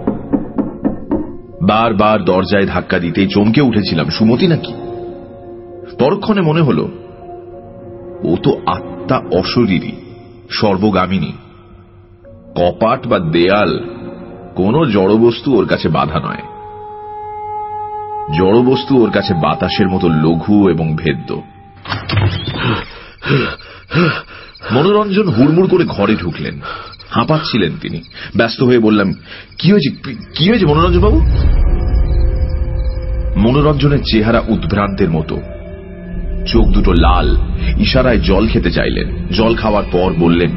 বারবার দরজায় ধাক্কা দিতেই চমকে উঠেছিলাম, সুমতি নাকি? পরক্ষণে মনে হল ও তো আত্মা অশরীরী, সর্বগামিনী। কপাট বা দেয়াল কোন জড়বস্তু ওর কাছে বাধা নয়। জড়বস্তু ওর কাছে বাতাসের মতো লঘু এবং ভেদ্য। মনোরঞ্জন হুড়মুড় করে ঘরে ঢুকলেন। হাঁপাচ্ছিলেন তিনি। ব্যস্ত হয়ে বললাম, কি হয়েছে, কি হয়েছে মনোরঞ্জন বাবু? মনোরঞ্জনের চেহারা উদ্ভ্রান্তের মতো, চোখ দুটো লাল। ইশারায় জল খেতে চাইলেন। জল খাওয়ার পর বললেন,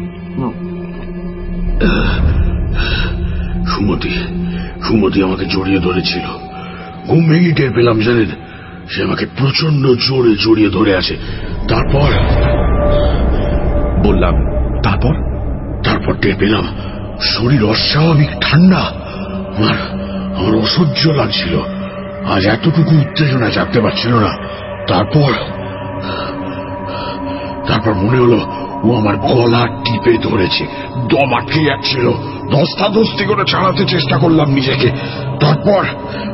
সুমতি আমাকে জড়িয়ে ধরেছিল। ঘুম ভেঙে টের পেলাম, জানেন, সে আমাকে প্রচন্ড জোরে জড়িয়ে ধরে আছে। তারপর বললাম, তারপর টের পেলাম শরীর অস্বাভাবিক ঠান্ডা। আমার অসহ্য লাগছিল। আজ এতটুকু উত্তেজনা চাপতে পারছিল না। তারপর মনে হলো ও আমার গলা টিপে ধরেছে। দম আটকে যাচ্ছিল। ধস্তাধস্তি করে ছাড়াতে চেষ্টা করলাম নিজেকে। তারপর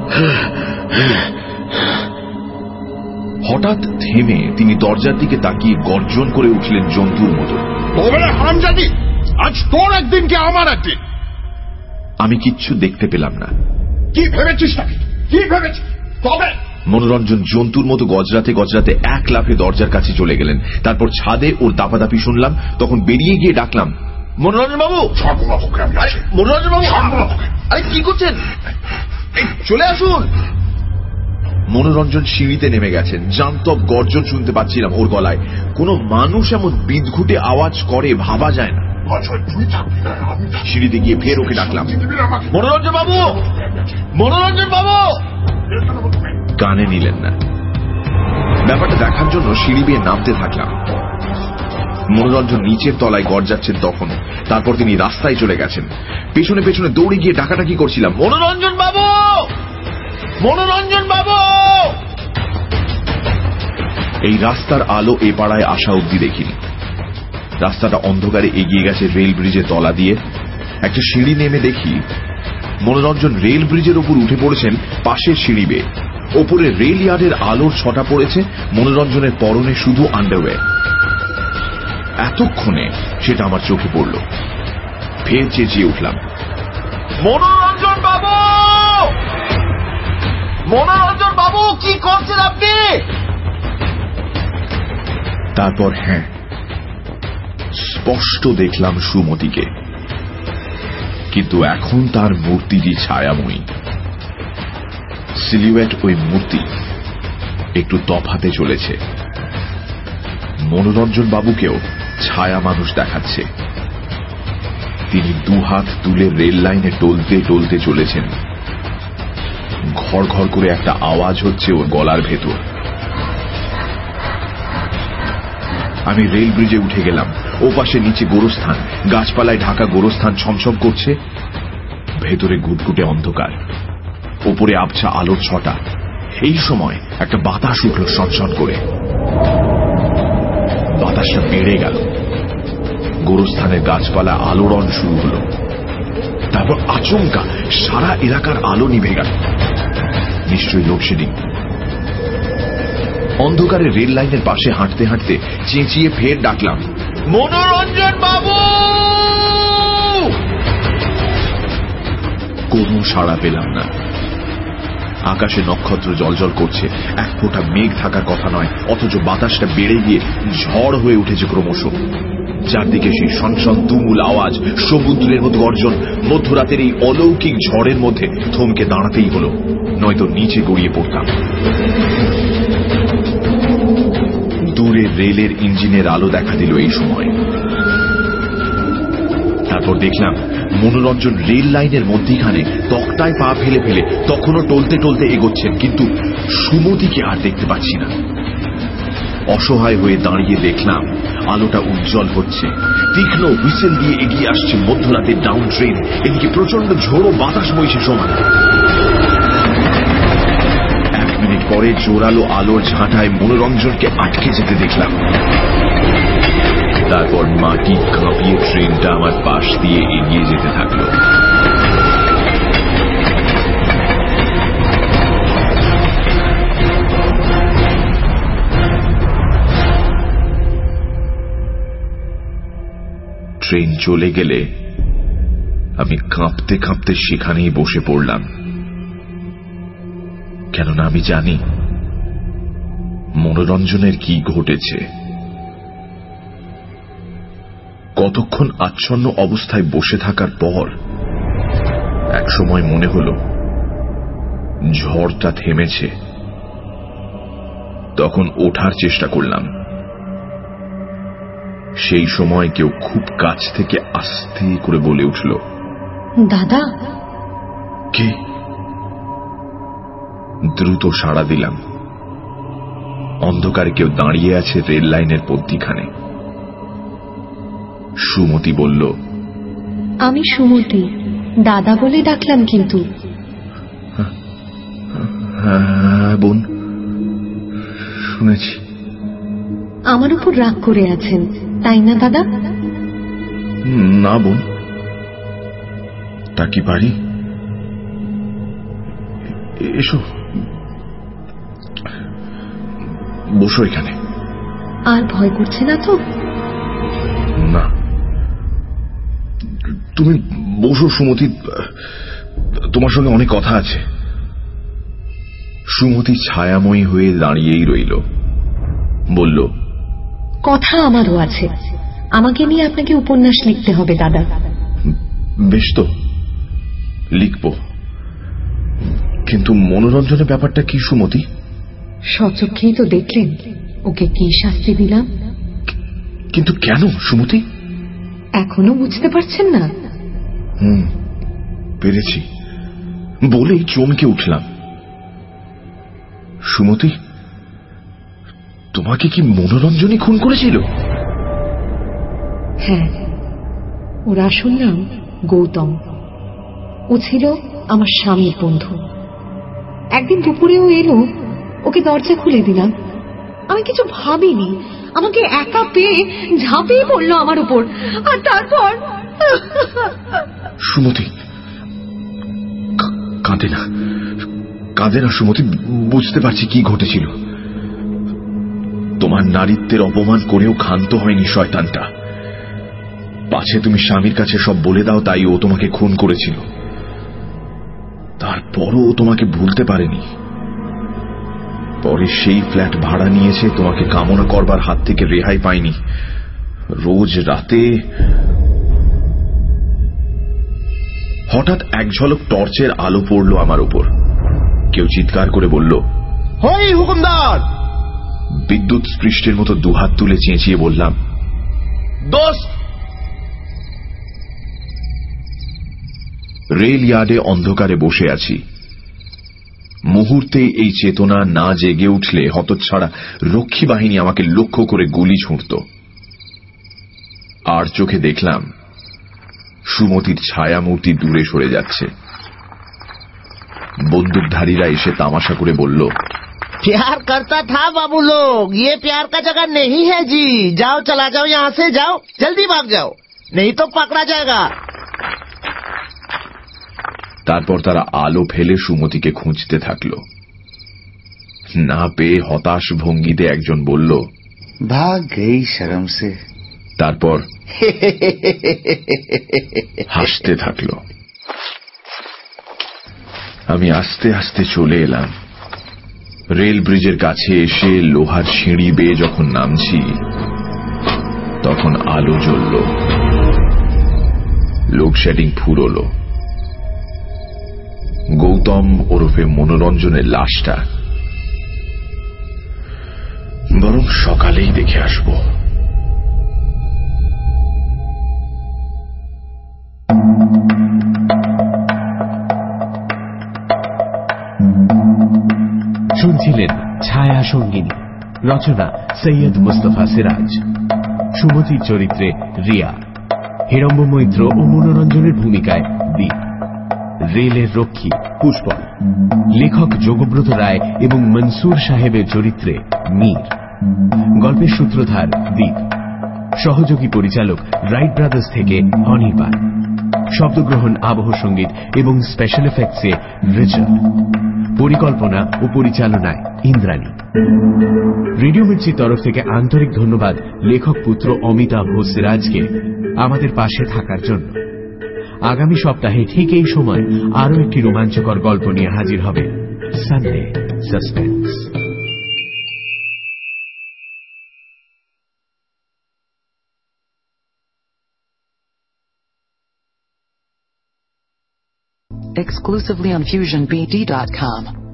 হঠাৎ থেমে তিনি দরজার দিকে তাকিয়ে গর্জন করে উঠলেন জন্তুর মতো, আজ তোর একদিন কি আমার একদিন। আমি কিচ্ছু দেখতে পেলাম না। কি ভেবেছিস নাকি? কি ভেবেছিস? তবে মনোরঞ্জন জন্তুর মতো গজরাতে গজরাতে এক লাফে দরজার কাছে চলে গেলেন। তারপর ছাদে ওর দাপাদাপি শুনলাম। তখন বেরিয়ে গিয়ে ডাকলাম, মনোরঞ্জন বাবু, মনোরঞ্জন বাবু, আরে কি করছেন? চলে আসুন। মনোরঞ্জন সিঁড়িতে নেমে গেছেন। জান্তব গর্জন শুনতে পাচ্ছিলাম ওর গলায়। কোনো মানুষ এমন বিদঘুটে আওয়াজ করে ভাবা যায় না। সিঁড়িতে গিয়ে ফের ওকে ডাকলাম, মনোরঞ্জন বাবু, মনোরঞ্জন বাবু। কানে নিলেন না। ব্যাপারটা দেখার জন্য সিঁড়ি বেয়ে নামতে থাকলাম। মনোরঞ্জন নিচের তলায় গর্জাচ্ছেন তখন। তারপর তিনি রাস্তায় চলে গেছেন। পেছনে পেছনে দৌড়ে গিয়ে ডাকাডাকি করছিলাম, মনোরঞ্জন বাবু, মনোরঞ্জন বাবু। এই রাস্তার আলো এ পাড়ায় আসা অব্দি দেখিনি। রাস্তাটা অন্ধকারে এগিয়ে গেছে রেল ব্রিজের তলা দিয়ে। একটা সিঁড়ি নেমে দেখি মনোরঞ্জন রেল ব্রিজের উপর উঠে পড়েছেন পাশের সিঁড়ি বেয়ে। ওপরে রেল ইয়ার্ডের আলোর ছটা পড়েছে। মনোরঞ্জনের পরনে শুধু আন্ডারওয়্যার। এতক্ষণে সেটা আমার চোখে পড়ল। ফের চেঁচিয়ে উঠলাম, মনোরঞ্জন বাবু, মনোরঞ্জন বাবু, কি করছেন আপনি? তারপর হ্যাঁ, স্পষ্ট দেখলাম সুমতিকে, কিন্তু এখন তার মূর্তিটি ছায়াময়ী। সিলুয়েট ওই মূর্তি একটু তফাতে চলেছে। মনোরঞ্জন বাবুকেও ছায়া মানুষ দেখাচ্ছে। তিনি দুহাত তুলে রেল লাইনে টলতে টলতে চলেছেন। ঘর ঘর করে একটা আওয়াজ হচ্ছে ওর গলার ভেতর। আমি রেল ব্রিজে উঠে গেলাম। ও পাশে নিচে গোরস্থান, গাছপালায় ঢাকা গোরস্থান ছমছম করছে। ভেতরে ঘুটঘুটে অন্ধকার, ওপরে আবছা আলোর ছটা। এই সময় একটা বাতাস উঠল সনসন করে। বাতাসটা বেড়ে গেল। গোরস্থানের গাছপালা আলোড়ন শুরু হল। তারপর আচমকা সারা এলাকার আলো নিভে গেল। নিশ্চয়ই লোডশেডিং। অন্ধকারে রেল লাইনের পাশে হাঁটতে হাঁটতে চেঁচিয়ে ফের ডাকলাম, মনোরঞ্জন বাবু। কোনো সাড়া পেলাম না। আকাশে নক্ষত্র জলজল করছে। এক ফোঁটা মেঘ থাকার কথা নয়, অথচ বাতাসটা বেড়ে গিয়ে ঝড় হয়ে উঠেছে ক্রমশ। চারদিকে সেই সনসন তুমুল আওয়াজ, সমুদ্রের মতো গর্জন। মধ্যরাতের এই অলৌকিক ঝড়ের মধ্যে থমকে দাঁড়াতেই হলো, নয়তো নিচে গড়িয়ে পড়তাম। দূরে রেলের ইঞ্জিনের আলো দেখা দিল এই সময়। তারপর দেখলাম মনোরঞ্জন রেল লাইনের মধ্যিখানে তক্তায় পা ফেলে ফেলে তখনও টলতে টলতে এগোচ্ছেন, কিন্তু সুমতিকে আর দেখতে পাচ্ছি না। অসহায় হয়ে দাঁড়িয়ে দেখলাম আলোটা উজ্জ্বল হচ্ছে। তীক্ষ্ণ হুইসেল দিয়ে এগিয়ে আসছে মধ্যরাতের ডাউন ট্রেন। এদিকে প্রচন্ড ঝোড়ো বাতাস বইছে সমান। 1 মিনিট পরে জোরালো আলোর ঝাঁটায় মনোরঞ্জনকে আটকে যেতে দেখলাম। তারপর মাটি কাঁপিয়ে ট্রেনটা আমার পাশ দিয়ে এগিয়ে যেতে থাকল। ট্রেন চলে গেলে আমি কাঁপতে কাঁপতে সেখানেই বসে পড়লাম। কেননা আমি জানি মনোরঞ্জনের কি ঘটেছে। কতক্ষণ আচ্ছন্ন অবস্থায় বসে থাকার পর একসময় মনে হল ঝড়টা থেমেছে। তখন ওঠার চেষ্টা করলাম। সেই সময় কেউ খুব কাছ থেকে আস্তে করে বলে উঠল, দাদা। কে? দ্রুত সাড়া দিলাম। অন্ধকারে কেউ দাঁড়িয়ে আছে রেল লাইনের মধ্যিখানে। সুমতি বলল, আমি সুমতি। দাদা বলে ডাকলাম কিন্তু। হ্যাঁ বোন, শুনেছি। আমার উপর রাগ করে আছেন তাই না দাদা? না বোন, তা কি পারি? এসো, বসো এখানে। আর ভয় করছে না তো? না, তুমি বসো সুমতি, তোমার সঙ্গে অনেক কথা আছে। সুমতি ছায়াময়ী হয়ে দাঁড়িয়েই রইল। বলল, কথা আমারও আছে। আমাকে নিয়ে আপনাকে উপন্যাস লিখতে হবে দাদা। বেশ তো, লিখব। কিন্তু মনোরঞ্জনের ব্যাপারটা কি সুমতি? স্বচক্ষেই তো দেখলেন ওকে কি শাস্তি দিলাম। কিন্তু কেন সুমতি? এখনো বুঝতে পারছেন না? পেরেছি বলেই চমকে উঠলাম। সুমতি, তোমাকে কি মনোরঞ্জনই খুন করেছিল? হ্যাঁ, ওর আসল নাম গৌতম। ও ছিল আমার স্বামীর বন্ধু। একদিন দুপুরেও এলো, ওকে দরজা খুলে দিলাম। আমি কিছু ভাবিনি, আমাকে একা পেয়ে ঝাঁপিয়ে পড়লো আমার উপর, আর তারপর সুমতি কাঁদে না, কাঁদে না সুমতি, বুঝতে পারছি কি ঘটেছিল। তোমার নারীত্বের অপমান করেও ক্ষান্ত হয়নি শয়তানটা। পাছে তুমি স্বামীর কাছে সব বলে দাও, তাই ও তোমাকে খুন করেছিল। তারপরও ও তোমাকে ভুলতে পারেনি। পরে সেই ফ্ল্যাট ভাড়া নিয়েছে, তোমাকে কামনা করবার হাত থেকে রেহাই পায়নি। রোজ রাতে হঠাৎ এক ঝলক টর্চের আলো পড়ল আমার উপর। কেউ চিৎকার করে বলল, হই হুকুমদার। বিদ্যুৎ স্পৃষ্টের মতো দুহাত তুলে চেঁচিয়ে বললাম, দোস্ত। রেল ইয়ার্ডে অন্ধকারে বসে আছি। মুহূর্তে এই চেতনা না জেগে উঠলে হতচ্ছাড়া রক্ষী বাহিনী আমাকে লক্ষ্য করে গুলি ছুঁড়ত। আর চোখে দেখলাম সুমতির ছায়ামূর্তি দূরে সরে যাচ্ছে। বন্দুকধারীরা এসে তামাশা করে বলল, प्यार करता था बाबू लोग, ये प्यार का जगह नहीं है जी। जाओ, चला जाओ, यहाँ से जाओ, जल्दी भाग जाओ, नहीं तो पकड़ा जाएगा। তারপর তারা আলো ফেলে সুমতিকে খুঁজতে থাকল। না পেয়ে হতাশ ভঙ্গিতে একজন বলল, ভাগ গই শরম সে। তারপর হাসতে থাকল। আমি আস্তে আস্তে চলে এলাম। রেল ব্রিজের কাছে এসে লোহার সিঁড়ি বেয়ে যখন নামছি, তখন আলো জ্বলল, লোডশেডিং ফুরোলো। গৌতম ওরফে মনোরঞ্জনের লাশটা বরং সকালেই দেখে আসব। শুনছিলেন ছায়া সঙ্গিনী, রচনা সৈয়দ মুস্তফা সিরাজ। সুমতির চরিত্রে রিয়া, হিরম্ব মৈত্র ও মনোরঞ্জনের ভূমিকায় দীপ, রেলের রক্ষী পুষ্পল, লেখক যোগব্রত রায় এবং মনসুর সাহেবের চরিত্রে মীর, গল্পের সূত্রধার দীপ, সহযোগী পরিচালক রাইট ব্রাদার্স থেকে অনির্বাণ, শব্দগ্রহণ, আবহ সঙ্গীত এবং স্পেশাল এফেক্টসে রিচার্ড, পরিকল্পনা ও পরিচালনায় ইন্দ্রাণী। রেডিও মির্চির তরফ থেকে আন্তরিক ধন্যবাদ লেখক পুত্র অমিতাভ সিরাজকে আমাদের পাশে থাকার জন্য। আগামী সপ্তাহে ঠিক এই সময় আরো একটি রোমাঞ্চকর গল্প নিয়ে হাজির হবে Sunday suspense. Exclusively on FusionBD.com.